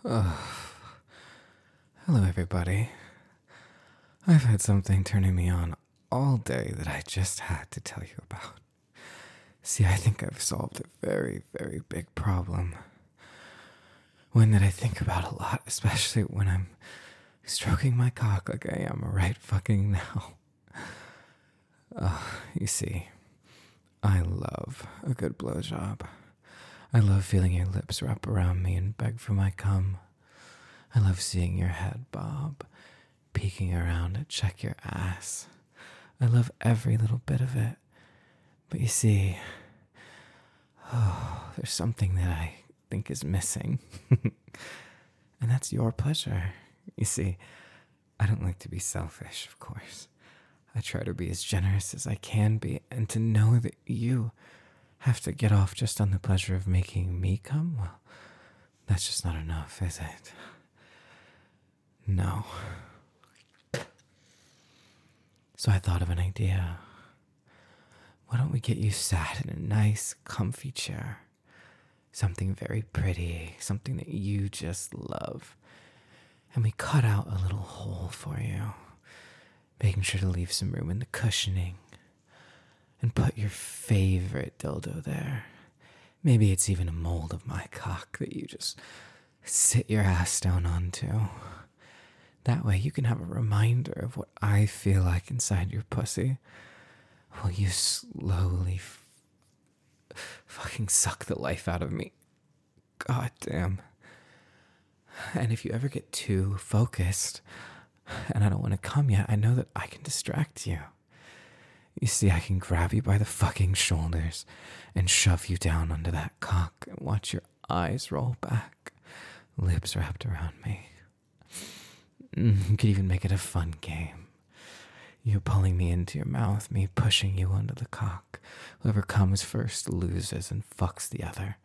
Hello, everybody. I've had something turning me on all day that I just had to tell you about. See, I think I've solved a very, very big problem. One that I think about a lot, especially when I'm stroking my cock like I am right fucking now. You see, I love a good blowjob. I love feeling your lips wrap around me and beg for my cum. I love seeing your head bob, peeking around to check your ass. I love every little bit of it. But you see, there's something that I think is missing. And that's your pleasure. You see, I don't like to be selfish, of course. I try to be as generous as I can be, and to know that you have to get off just on the pleasure of making me come, well, that's just not enough, is it? No. So I thought of an idea. Why don't we get you sat in a nice, comfy chair? Something very pretty, something that you just love. And we cut out a little hole for you, making sure to leave some room in the cushioning. And put your favorite dildo there. Maybe it's even a mold of my cock that you just sit your ass down onto. That way you can have a reminder of what I feel like inside your pussy while you slowly fucking suck the life out of me. God damn. And if you ever get too focused and I don't want to come yet, I know that I can distract you. You see, I can grab you by the fucking shoulders and shove you down onto that cock and watch your eyes roll back, lips wrapped around me. You could even make it a fun game. You pulling me into your mouth, me pushing you onto the cock. Whoever comes first loses and fucks the other.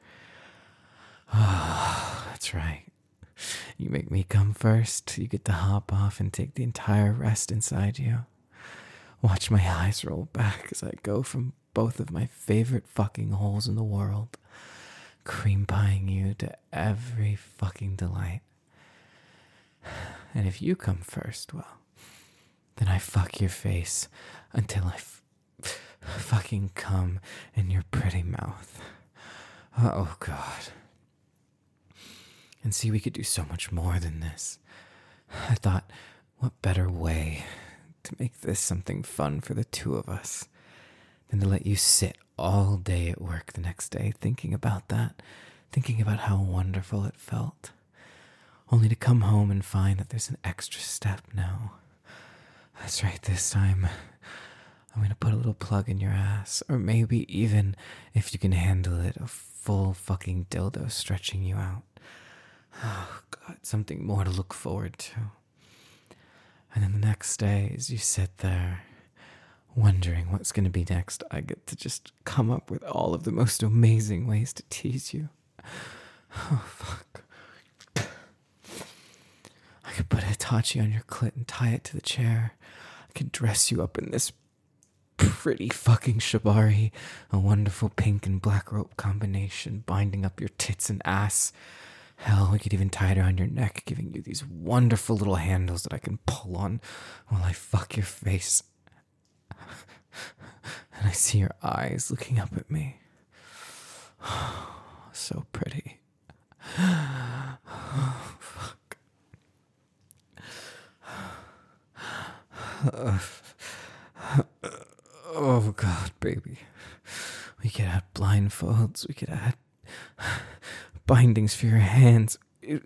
Oh, that's right. You make me come first, you get to hop off and take the entire rest inside you. Watch my eyes roll back as I go from both of my favorite fucking holes in the world, cream pieing you to every fucking delight. And if you come first, well, then I fuck your face until I fucking come in your pretty mouth. Oh, God. And see, we could do so much more than this. I thought, what better way to make this something fun for the two of us than to let you sit all day at work the next day thinking about that, thinking about how wonderful it felt, only to come home and find that there's an extra step now. That's right, this time I'm going to put a little plug in your ass, or maybe even, if you can handle it, a full fucking dildo stretching you out. Oh, God, something more to look forward to. And then the next day, as you sit there, wondering what's going to be next, I get to just come up with all of the most amazing ways to tease you. Oh, fuck. I could put a Hitachi on your clit and tie it to the chair. I could dress you up in this pretty fucking shibari, a wonderful pink and black rope combination, binding up your tits and ass. Hell, we could even tie it around your neck, giving you these wonderful little handles that I can pull on while I fuck your face. And I see your eyes looking up at me. So pretty. Oh, fuck. Oh, God, baby. We could add blindfolds. We could add bindings for your hands. I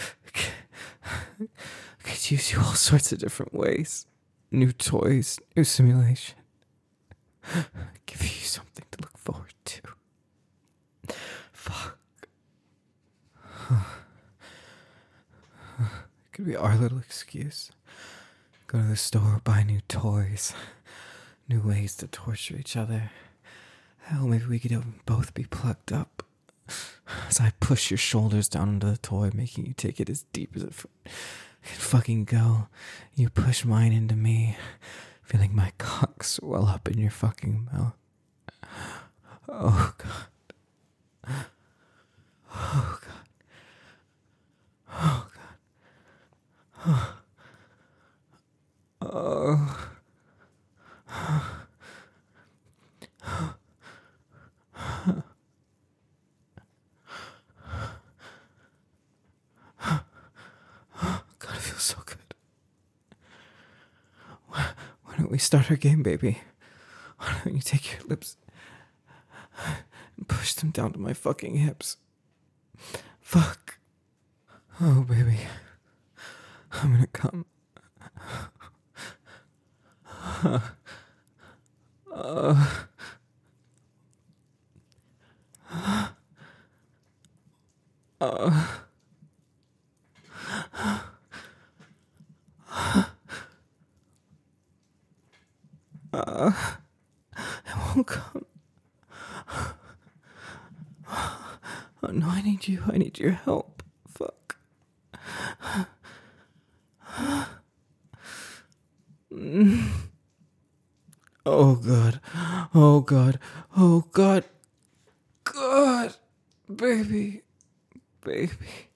could use you all sorts of different ways. New toys, new simulation. Give you something to look forward to. Fuck. It could be our little excuse. Go to the store, buy new toys, new ways to torture each other. Hell, maybe we could even both be plugged up. As I push your shoulders down into the toy, making you take it as deep as it can fucking go. You push mine into me, feeling my cock swell up in your fucking mouth. Oh, God. Oh, God. Oh. God, it feels so good. Why don't we start our game, baby? Why don't you take your lips and push them down to my fucking hips? Fuck. Oh, baby. I'm gonna come. It won't come. Oh no, I need you. I need your help. Fuck. Oh god. Oh god. Oh god. God. Baby. Baby.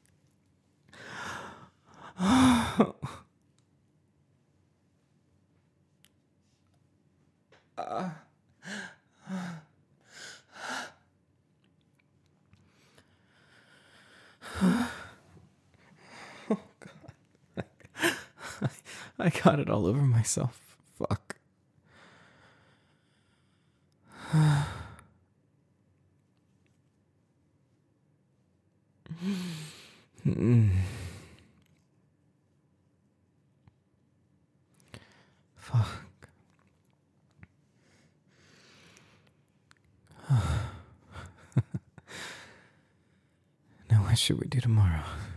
I got it all over myself. Fuck. Fuck. Now what should we do tomorrow?